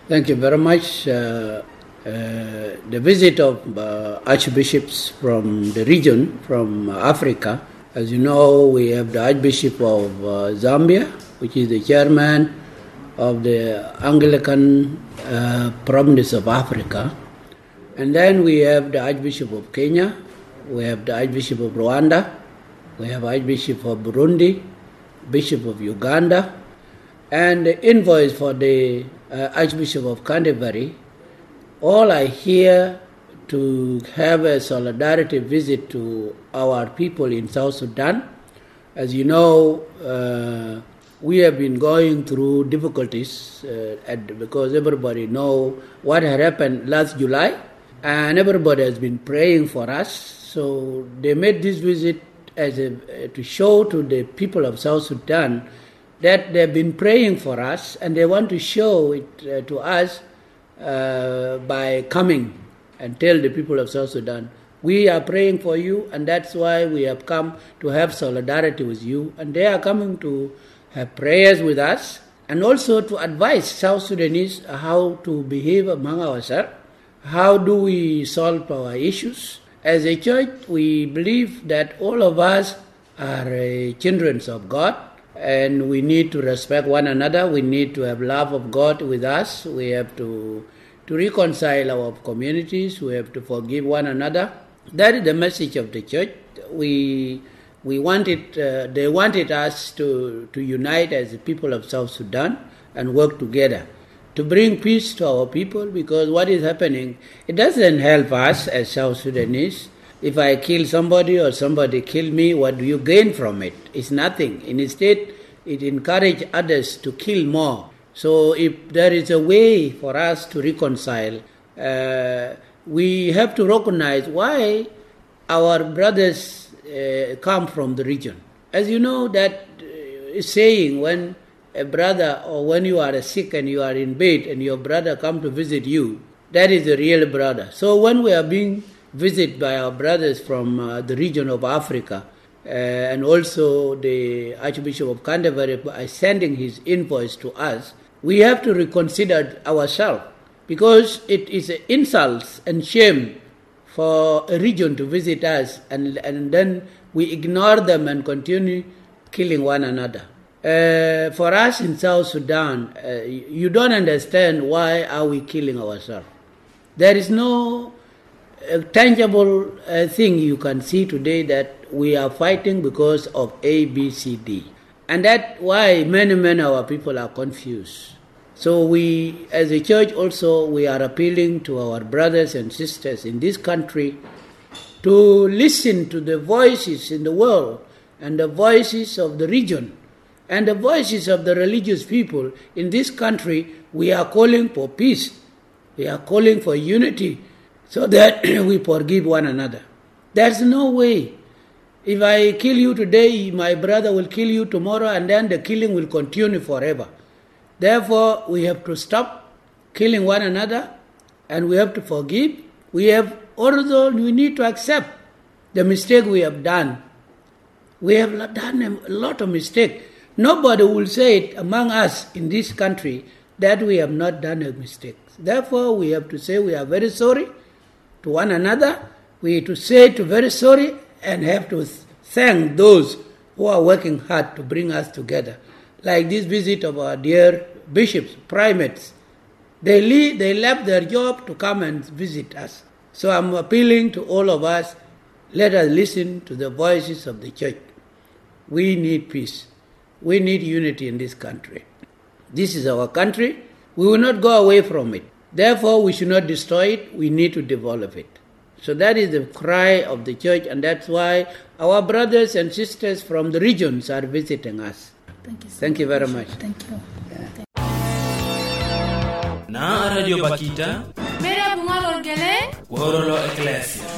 Thank you very much. The visit of archbishops from the region, from Africa. As you know, we have the Archbishop of Zambia, which is the chairman of the Anglican Province of Africa. And then we have the Archbishop of Kenya, we have the Archbishop of Rwanda, we have Archbishop of Burundi, Bishop of Uganda, and the invoice for the Archbishop of Canterbury. All are here to have a solidarity visit to our people in South Sudan. As you know, we have been going through difficulties because everybody know what had happened last July, and everybody has been praying for us. So they made this visit as to show to the people of South Sudan that they've been praying for us, and they want to show it to us by coming and tell the people of South Sudan, we are praying for you, and that's why we have come to have solidarity with you. And they are coming to have prayers with us, and also to advise South Sudanese how to behave among ourselves. How do we solve our issues? As a church, we believe that all of us are children of God, and we need to respect one another. We need to have love of God with us. We have to reconcile our communities. We have to forgive one another. That is the message of the church. They wanted us to unite as the people of South Sudan and work together to bring peace to our people, because what is happening, it doesn't help us as South Sudanese. If I kill somebody or somebody kill me, what do you gain from it? It's nothing. Instead, it encourages others to kill more. So if there is a way for us to reconcile, we have to recognize why our brothers come from the region. As you know, that saying, when a brother, or when you are sick and you are in bed and your brother come to visit you, that is the real brother. So when we are being visited by our brothers from the region of Africa, and also the Archbishop of Canterbury sending his invoice to us, we have to reconsider ourselves, because it is insult and shame for a region to visit us, and then we ignore them and continue killing one another. For us in South Sudan, you don't understand why are we killing ourselves. There is no tangible thing you can see today that we are fighting because of A, B, C, D. And that's why many of our people are confused. So we, as a church also, we are appealing to our brothers and sisters in this country to listen to the voices in the world and the voices of the region and the voices of the religious people in this country. We are calling for peace. We are calling for unity so that we forgive one another. There's no way. If I kill you today, my brother will kill you tomorrow, and then the killing will continue forever. Therefore, we have to stop killing one another, and we have to forgive. We need to accept the mistake we have done. We have done a lot of mistakes. Nobody will say it among us in this country that we have not done a mistake. Therefore, we have to say we are very sorry to one another. We have to say very sorry and have to thank those who are working hard to bring us together. Like this visit of our dear bishops, primates. They left their job to come and visit us. So I'm appealing to all of us, let us listen to the voices of the church. We need peace. We need unity in this country. This is our country. We will not go away from it. Therefore, we should not destroy it. We need to develop it. So that is the cry of the church, and that's why our brothers and sisters from the regions are visiting us. Thank you. Thank you very much. Thank you. Na Radio Bakita. Mera bungalo gele. Gorolo Ecclesia.